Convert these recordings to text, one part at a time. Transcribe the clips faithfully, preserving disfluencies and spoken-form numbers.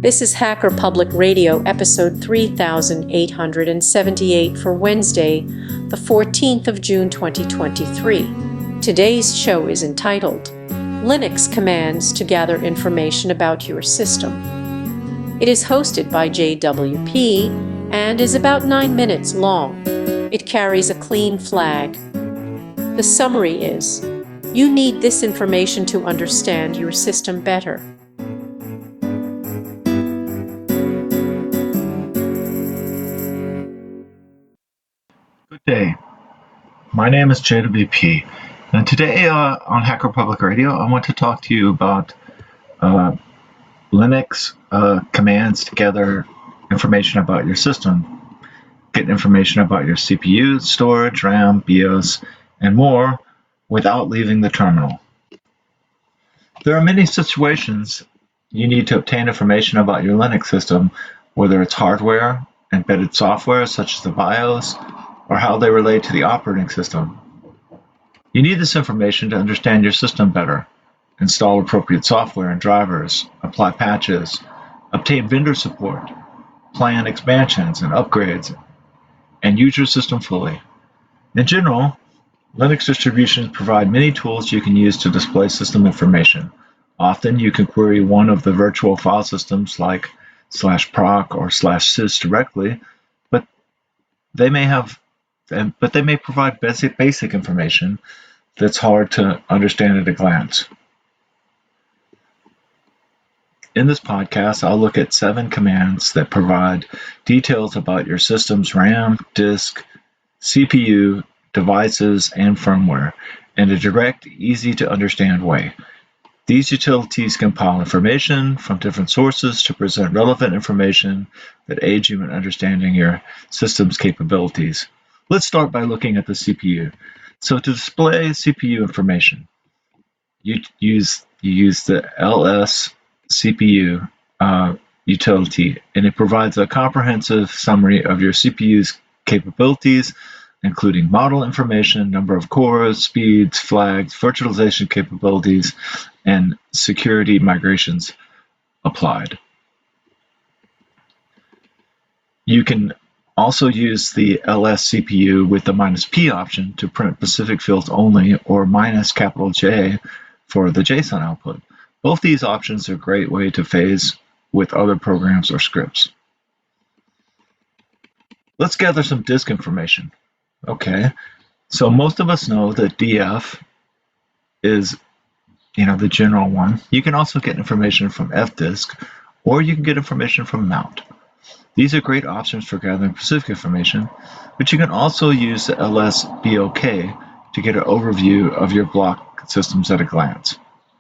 This is Hacker Public Radio, episode three thousand eight hundred seventy-eight for Wednesday, the fourteenth of June twenty twenty-three. Today's show is entitled, Linux Commands to Gather Information About Your System. It is hosted by J W P and is about nine minutes long. It carries a clean flag. The summary is, you need this information to understand your system better. Good day. My name is J W P, and today uh, on Hacker Public Radio, I want to talk to you about uh, Linux uh, commands to gather information about your system, get information about your C P U, storage, RAM, BIOS, and more without leaving the terminal. There are many situations you need to obtain information about your Linux system, whether it's hardware, embedded software such as the BIOS, or how they relate to the operating system. You need this information to understand your system better, install appropriate software and drivers, apply patches, obtain vendor support, plan expansions and upgrades, and use your system fully. In general, Linux distributions provide many tools you can use to display system information. Often you can query one of the virtual file systems like slash proc or slash sys directly, but they may have but they may provide basic, basic information that's hard to understand at a glance. In this podcast, I'll look at seven commands that provide details about your system's RAM, disk, C P U, devices, and firmware in a direct, easy-to-understand way. These utilities compile information from different sources to present relevant information that aids you in understanding your system's capabilities. Let's start by looking at the C P U. So to display C P U information, you use you use the L S C P U uh, utility, and it provides a comprehensive summary of your C P U's capabilities, including model information, number of cores, speeds, flags, virtualization capabilities, and security migrations applied. You can also use the L S C P U with the minus P option to print specific fields only, or minus capital J for the JSON output. Both these options are a great way to phase with other programs or scripts. Let's gather some disk information. Okay, so most of us know that D F is, you know, the general one. You can also get information from F disk, or you can get information from mount. These are great options for gathering specific information, but you can also use the L S B O K to get an overview of your block systems at a glance.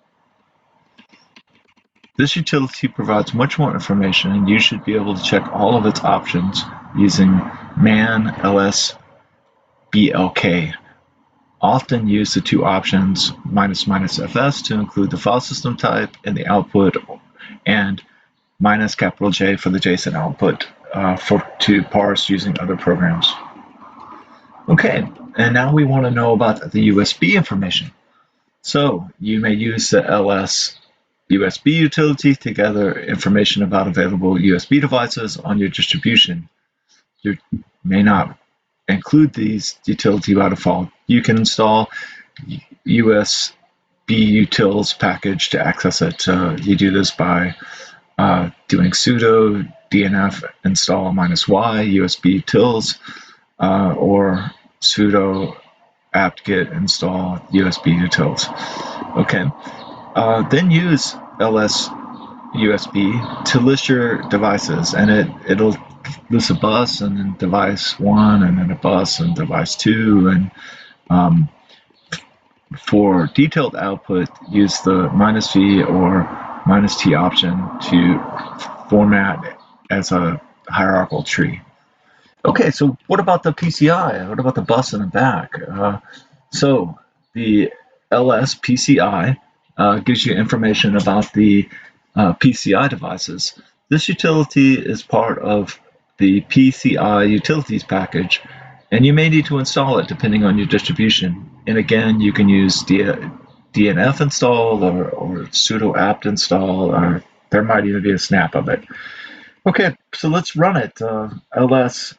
This utility provides much more information, and you should be able to check all of its options using man L S B L K. Often use the two options minus minus fs to include the file system type and the output, and minus capital J for the JSON output uh, for to parse using other programs. Okay, and now we want to know about the U S B information. So you may use the L S U S B utility to gather information about available U S B devices on your distribution. You may not include these utility by default. You can install U S B utils package to access it. Uh, you do this by Uh, doing sudo dnf install minus y usb utils, uh, or sudo apt-get install usb utils. Okay, uh, then use ls usb to list your devices, and it it'll list a bus and then device one and then a bus and device two, and um, for detailed output use the minus v or minus T option to format as a hierarchical tree. Okay, so what about the P C I? What about the bus in the back? Uh, so the L S P C I uh, gives you information about the uh, P C I devices. This utility is part of the P C I utilities package, and you may need to install it depending on your distribution. And again, you can use D- DNF install or, or sudo apt install or there might even be a snap of it. Okay, so let's run it. Uh, L S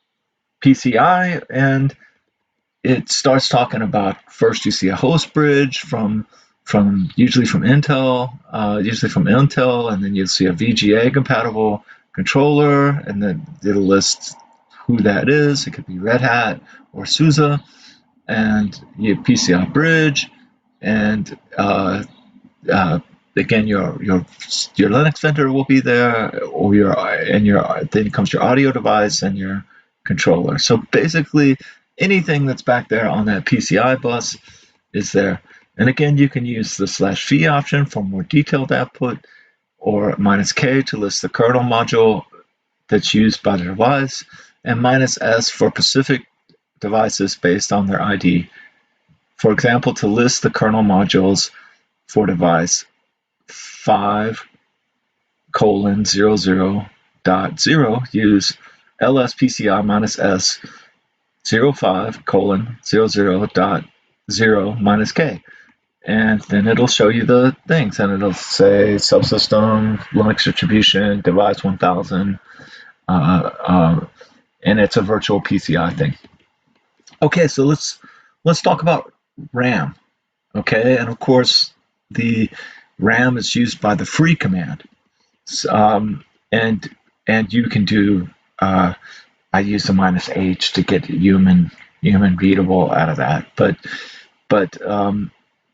P C I, and it starts talking about, first you see a host bridge from from usually from Intel, uh, usually from Intel, and then you'll see a V G A compatible controller, and then it'll list who that is. It could be Red Hat or SUSE, and you have P C I bridge, and uh, uh, again your your your Linux vendor will be there, or your and your then comes your audio device and your controller. So basically, anything that's back there on that P C I bus is there. And again, you can use the slash V option for more detailed output, or minus K to list the kernel module that's used by the device, and minus S for specific devices based on their I D. For example, to list the kernel modules for device five colon zero zero dot zero, use L S P C I minus S zero five colon zero zero dot zero minus K. And then it'll show you the things, and it'll say subsystem, Linux distribution, device one thousand, uh, uh, and it's a virtual P C I thing. Okay, so let's let's talk about RAM. Okay, and of course the RAM is used by the free command, um, and and you can do. Uh, I use the minus H to get human human readable out of that, but but um,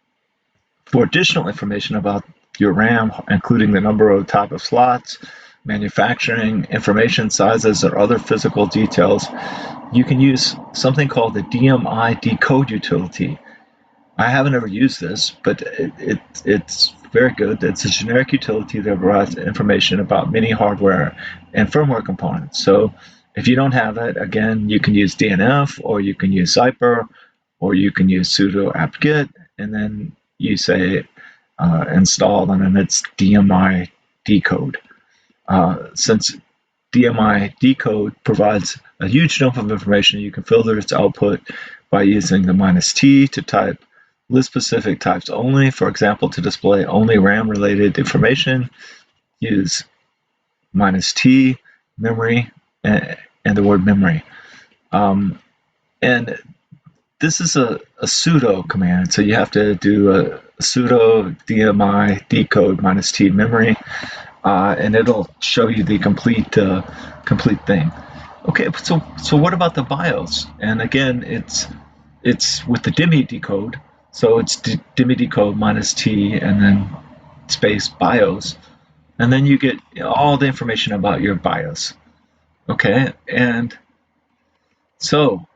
for additional information about your RAM, including the number of type of slots, manufacturing, information sizes, or other physical details, you can use something called the D M I decode utility. I haven't ever used this, but it, it, it's very good. It's a generic utility that provides information about many hardware and firmware components. So if you don't have it, again, you can use D N F, or you can use Zyper, or you can use sudo apt-get, and then you say uh, install, and then it's D M I decode. Uh, since D M I decode provides a huge dump of information, you can filter its output by using the minus T to type list-specific types only. For example, to display only RAM-related information, use minus T, memory, and, and the word memory. Um, and this is a, a sudo command, so you have to do a, a sudo D M I decode minus T memory, uh, and it'll show you the complete uh, complete thing. Okay, so so what about the BIOS? And again, it's it's with the D I M I decode, so it's D I M I decode minus T and then space BIOS, and then you get all the information about your BIOS. Okay, and so.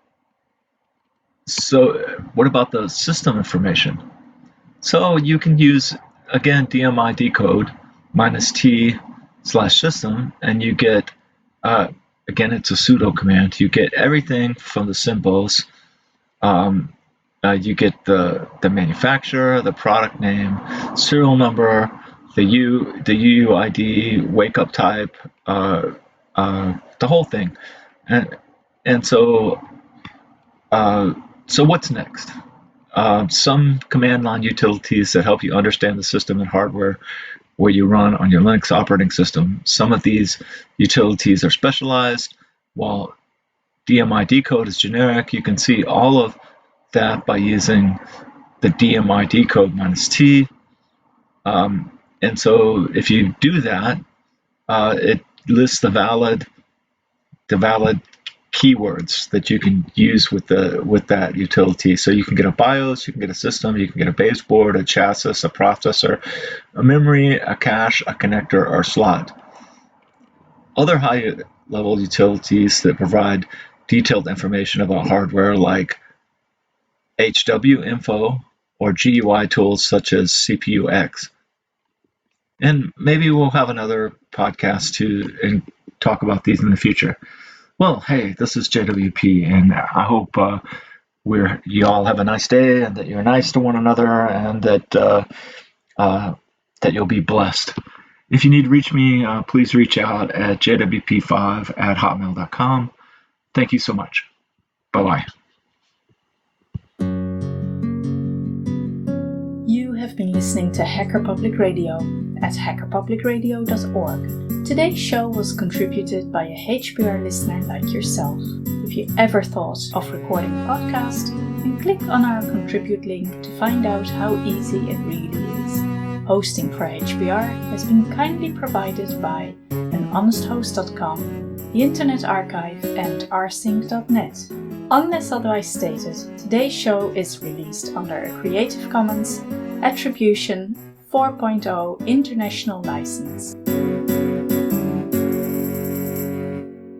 So what about the system information? So you can use, again, D M I decode minus T slash system, and you get, uh, again, it's a sudo command. You get everything from the symbols. Um, uh, you get the, the manufacturer, the product name, serial number, the U, the U U I D, wake up type, uh, uh, the whole thing. And, and so, uh, So what's next? Uh, some command line utilities that help you understand the system and hardware where you run on your Linux operating system. Some of these utilities are specialized, while D M I decode is generic. You can see all of that by using the D M I decode minus T. Um, and so if you do that, uh, it lists the valid, the valid keywords that you can use with the with that utility. So you can get a BIOS, you can get a system, you can get a baseboard, a chassis, a processor, a memory, a cache, a connector, or slot. Other high-level utilities that provide detailed information about hardware, like H W info or G U I tools such as C P U X. And maybe we'll have another podcast to and talk about these in the future. Well, hey, this is J W P, and I hope uh, we're you all have a nice day, and that you're nice to one another, and that uh, uh, that you'll be blessed. If you need to reach me, uh, please reach out at j w p five at hotmail dot com. Thank you so much. Bye-bye. You have have been listening to Hacker Public Radio at hacker public radio dot org. Today's show was contributed by a H P R listener like yourself. If you ever thought of recording a podcast, then click on our contribute link to find out how easy it really is. Hosting for H P R has been kindly provided by an honest host dot com, the Internet Archive and r sync dot net. Unless otherwise stated, today's show is released under a Creative Commons Attribution four point oh International License.